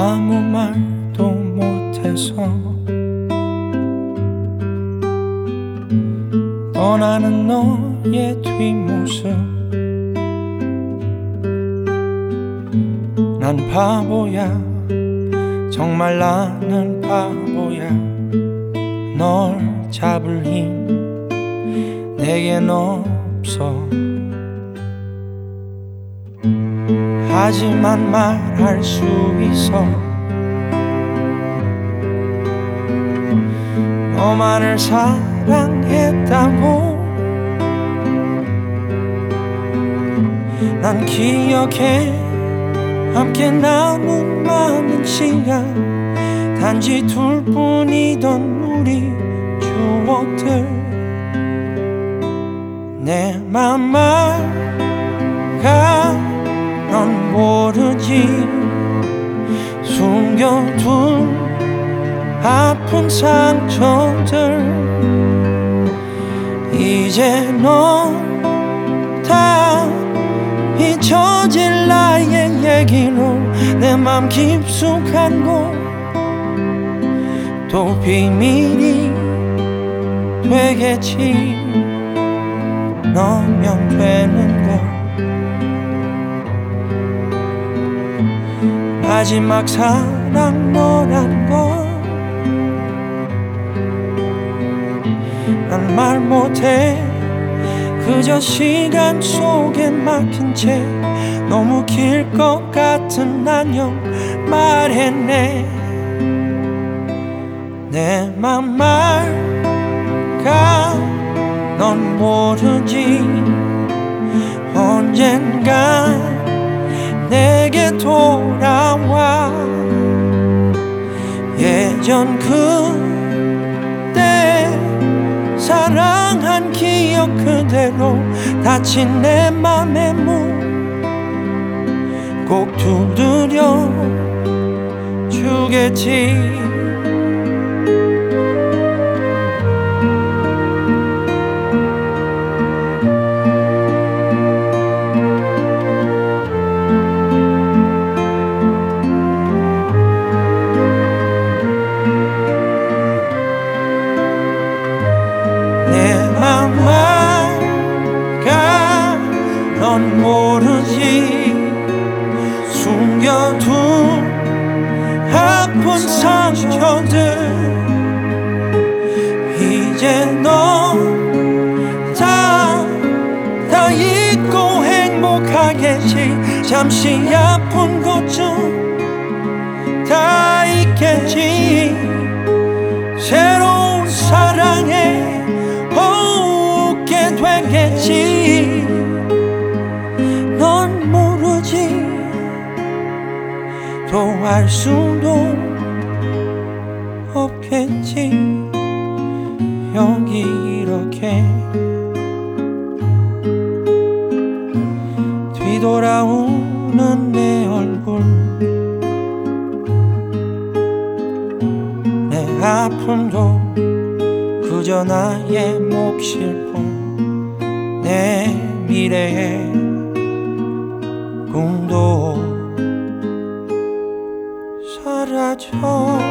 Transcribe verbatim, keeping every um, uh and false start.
아무 말도 못해서 떠나는 너의 뒷모습 난 바보야 정말 나는 바보야 널 잡을 힘 내겐 없어 하지만 말할 수 있어 너만을 사랑했다고 난 기억해 함께 나눈 많은 시간 단지 둘뿐이던 우리 추억들 내 맘 알까 넌 모르지 숨겨둔 아픈 상처들 이제 넌 다 잊혀질 나의 얘기로 내 맘 깊숙한 곳 또 비밀이 되겠지 너면 되는 걸 마지막 사랑 너란 걸 난 말 못해 그저 시간 속에 막힌 채 너무 길 것 같은 안녕 말했네 내 맘 알까 넌 모르지 언젠가 내게 돌아와 예전 그때 사랑한 기억 그대로 닫힌 내 맘의 문 꼭 두드려 주겠지 넌 모르지 숨겨둔 아픈 상처들 이제 넌 다 다 잊고 행복하겠지 잠시 아픈 것 좀 다 잊겠지 새로운 사랑에 오게 되겠지 넌 모르지 또 알 수도 없겠지 여기 이렇게 뒤돌아오는 내 얼굴 내 아픔도 그저 나의 몫일 뿐 내 미래에 꿈도 사라져